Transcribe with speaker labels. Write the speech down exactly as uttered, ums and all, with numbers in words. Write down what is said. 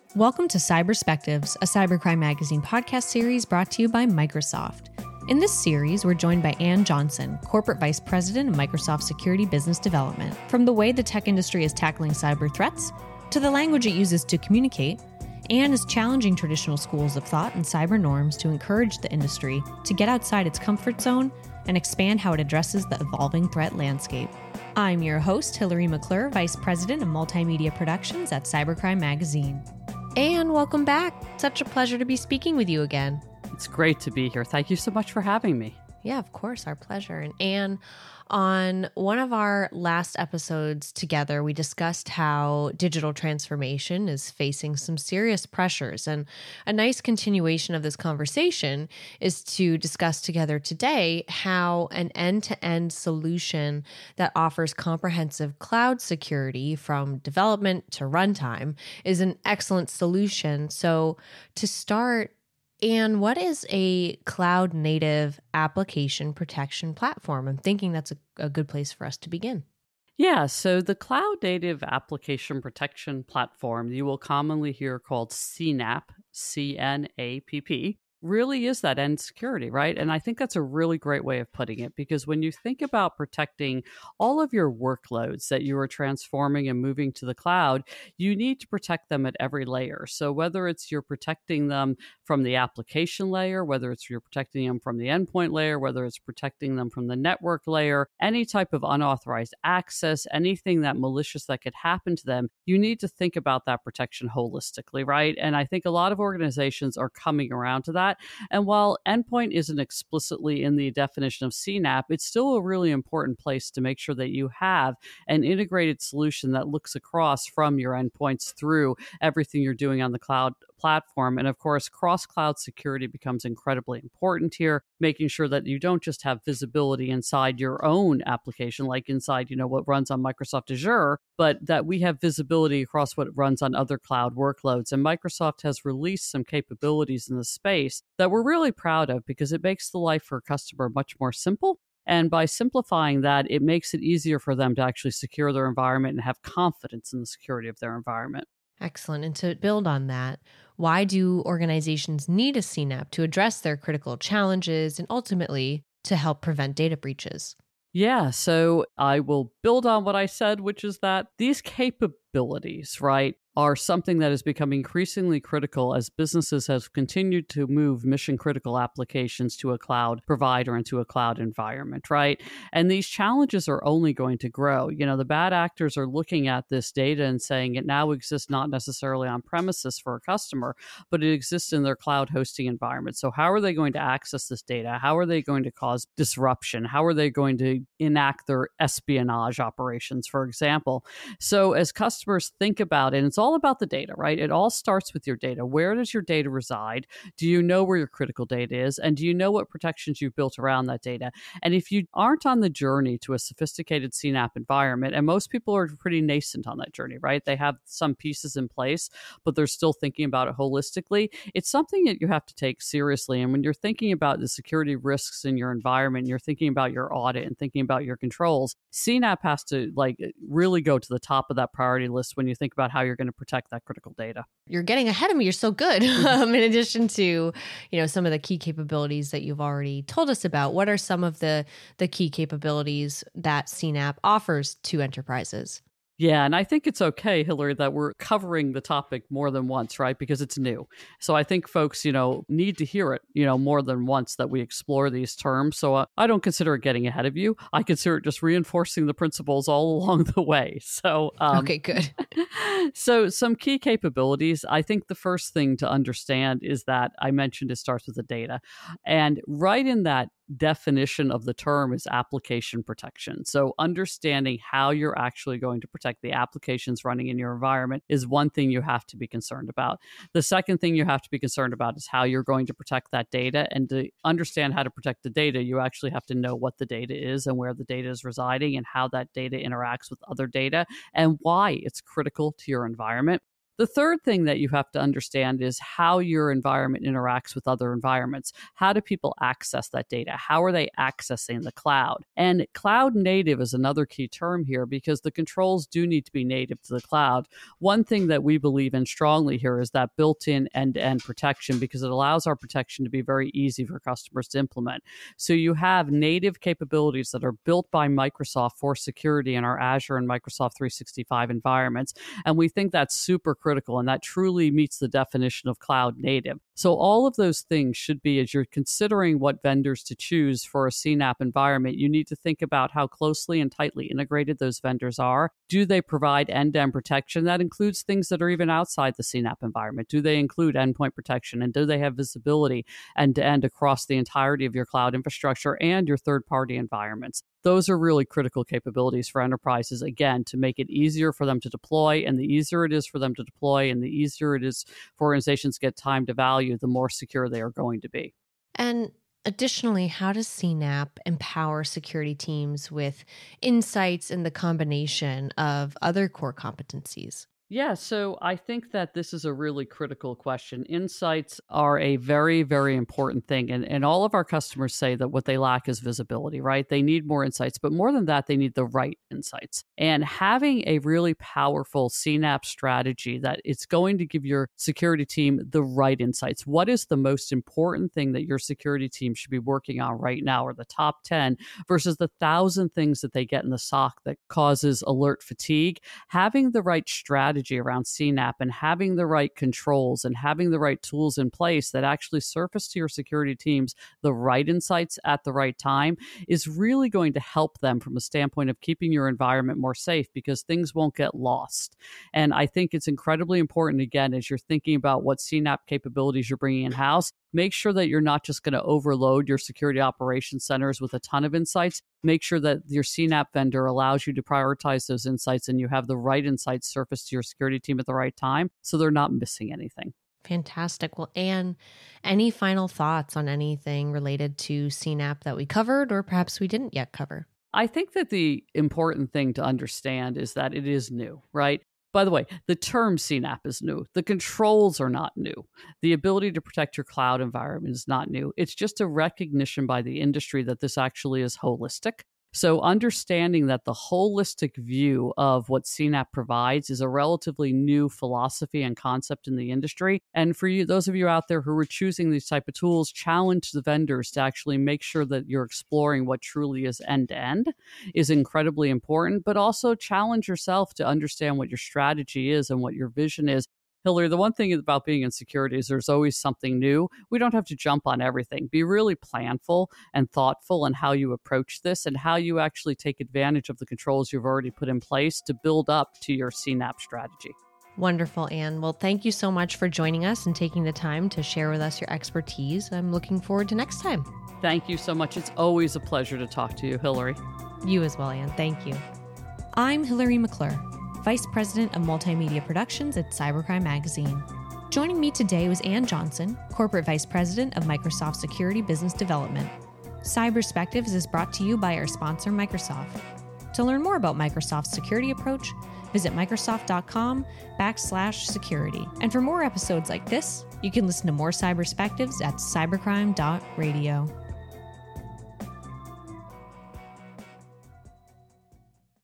Speaker 1: Welcome to Cyberspectives, a cybercrime magazine podcast series brought to you by Microsoft. In this series, we're joined by Ann Johnson, Corporate Vice President of Microsoft Security Business Development. From the way the tech industry is tackling cyber threats to the language it uses to communicate, Ann is challenging traditional schools of thought and cyber norms to encourage the industry to get outside its comfort zone and expand how it addresses the evolving threat landscape. I'm your host, Hillary McClure, Vice President of Multimedia Productions at Cybercrime Magazine. Ann, welcome back. Such a pleasure to be speaking with you again.
Speaker 2: It's great to be here. Thank you so much for having me.
Speaker 1: Yeah, of course, our pleasure. And Ann, on one of our last episodes together, we discussed how digital transformation is facing some serious pressures. And a nice continuation of this conversation is to discuss together today how an end-to-end solution that offers comprehensive cloud security from development to runtime is an excellent solution. So to start, and what is a cloud-native application protection platform? I'm thinking that's a, a good place for us to begin.
Speaker 2: Yeah, so the Cloud Native Application Protection Platform you will commonly hear called C NAPP, C N A P P, really is that end security, right? And I think that's a really great way of putting it, because when you think about protecting all of your workloads that you are transforming and moving to the cloud, you need to protect them at every layer. So whether it's you're protecting them from the application layer, whether it's you're protecting them from the endpoint layer, whether it's protecting them from the network layer, any type of unauthorized access, anything that malicious that could happen to them, you need to think about that protection holistically, right? And I think a lot of organizations are coming around to that. And while endpoint isn't explicitly in the definition of C NAPP, it's still a really important place to make sure that you have an integrated solution that looks across from your endpoints through everything you're doing on the cloud platform. And of course, cross-cloud security becomes incredibly important here, making sure that you don't just have visibility inside your own application, like inside, you know, what runs on Microsoft Azure, but that we have visibility across what runs on other cloud workloads. And Microsoft has released some capabilities in the space that we're really proud of, because it makes the life for a customer much more simple. And by simplifying that, it makes it easier for them to actually secure their environment and have confidence in the security of their environment.
Speaker 1: Excellent. And to build on that, why do organizations need a C NAPP to address their critical challenges and ultimately to help prevent data breaches?
Speaker 2: Yeah, so I will build on what I said, which is that these capabilities, right, are something that has become increasingly critical as businesses have continued to move mission critical applications to a cloud provider and to a cloud environment, right? And these challenges are only going to grow. You know, the bad actors are looking at this data and saying it now exists not necessarily on premises for a customer, but it exists in their cloud hosting environment. So how are they going to access this data? How are they going to cause disruption? How are they going to enact their espionage operations, for example? So as customers think about it, and it's all all about the data, right? It all starts with your data. Where does your data reside? Do you know where your critical data is? And do you know what protections you've built around that data? And if you aren't on the journey to a sophisticated C NAPP environment, and most people are pretty nascent on that journey, right? They have some pieces in place, but they're still thinking about it holistically. It's something that you have to take seriously. And when you're thinking about the security risks in your environment, you're thinking about your audit and thinking about your controls, C NAPP has to like really go to the top of that priority list when you think about how you're going to protect that critical data.
Speaker 1: You're getting ahead of me. You're so good. um, in addition to, you know, some of the key capabilities that you've already told us about, what are some of the the key capabilities that C NAPP offers to enterprises?
Speaker 2: Yeah, and I think it's okay, Hillary, that we're covering the topic more than once, right? Because it's new. So I think folks, you know, need to hear it, you know, more than once that we explore these terms. So uh, I don't consider it getting ahead of you. I consider it just reinforcing the principles all along the way. So um,
Speaker 1: okay, good.
Speaker 2: So some key capabilities. I think the first thing to understand is that I mentioned it starts with the data. And right in that definition of the term is application protection. So understanding how you're actually going to protect the applications running in your environment is one thing you have to be concerned about. The second thing you have to be concerned about is how you're going to protect that data. And to understand how to protect the data, you actually have to know what the data is and where the data is residing and how that data interacts with other data and why it's critical to your environment. The third thing that you have to understand is how your environment interacts with other environments. How do people access that data? How are they accessing the cloud? And cloud native is another key term here because the controls do need to be native to the cloud. One thing that we believe in strongly here is that built-in end-to-end protection because it allows our protection to be very easy for customers to implement. So you have native capabilities that are built by Microsoft for security in our Azure and Microsoft three sixty-five environments. And we think that's super critical, and that truly meets the definition of cloud native. So all of those things should be, as you're considering what vendors to choose for a C NAPP environment, you need to think about how closely and tightly integrated those vendors are. Do they provide end-to-end protection? That includes things that are even outside the C NAPP environment. Do they include endpoint protection? And do they have visibility end-to-end across the entirety of your cloud infrastructure and your third-party environments? Those are really critical capabilities for enterprises, again, to make it easier for them to deploy. And the easier it is for them to deploy and the easier it is for organizations to get time to value, the more secure they are going to be.
Speaker 1: And additionally, how does C NAPP empower security teams with insights and the combination of other core competencies?
Speaker 2: Yeah, so I think that this is a really critical question. Insights are a very, very important thing. And, and all of our customers say that what they lack is visibility, right? They need more insights, but more than that, they need the right insights. And having a really powerful C NAPP strategy that it's going to give your security team the right insights. What is the most important thing that your security team should be working on right now, or the top ten versus the thousand things that they get in the S O C that causes alert fatigue? Having the right strategy around C NAPP and having the right controls and having the right tools in place that actually surface to your security teams the right insights at the right time is really going to help them from a standpoint of keeping your environment more safe because things won't get lost. And I think it's incredibly important, again, as you're thinking about what C NAPP capabilities you're bringing in-house, make sure that you're not just going to overload your security operations centers with a ton of insights. Make sure that your C NAPP vendor allows you to prioritize those insights and you have the right insights surfaced to your security team at the right time so they're not missing anything.
Speaker 1: Fantastic. Well, Anne, any final thoughts on anything related to C NAPP that we covered or perhaps we didn't yet cover?
Speaker 2: I think that the important thing to understand is that it is new, right? By the way, the term C NAPP is new. The controls are not new. The ability to protect your cloud environment is not new. It's just a recognition by the industry that this actually is holistic. So understanding that the holistic view of what C NAPP provides is a relatively new philosophy and concept in the industry. And for you, those of you out there who are choosing these type of tools, challenge the vendors to actually make sure that you're exploring what truly is end-to-end is incredibly important, but also challenge yourself to understand what your strategy is and what your vision is. Hillary, the one thing about being in security is there's always something new. We don't have to jump on everything. Be really planful and thoughtful in how you approach this and how you actually take advantage of the controls you've already put in place to build up to your C NAPP strategy.
Speaker 1: Wonderful, Anne. Well, thank you so much for joining us and taking the time to share with us your expertise. I'm looking forward to next time.
Speaker 2: Thank you so much. It's always a pleasure to talk to you, Hillary.
Speaker 1: You as well, Anne. Thank you. I'm Hillary McClure, Vice President of Multimedia Productions at Cybercrime Magazine. Joining me today was Anne Johnson, Corporate Vice President of Microsoft Security Business Development. Cyberspectives is brought to you by our sponsor, Microsoft. To learn more about Microsoft's security approach, visit Microsoft.com backslash security. And for more episodes like this, you can listen to more Cyberspectives at cybercrime dot radio.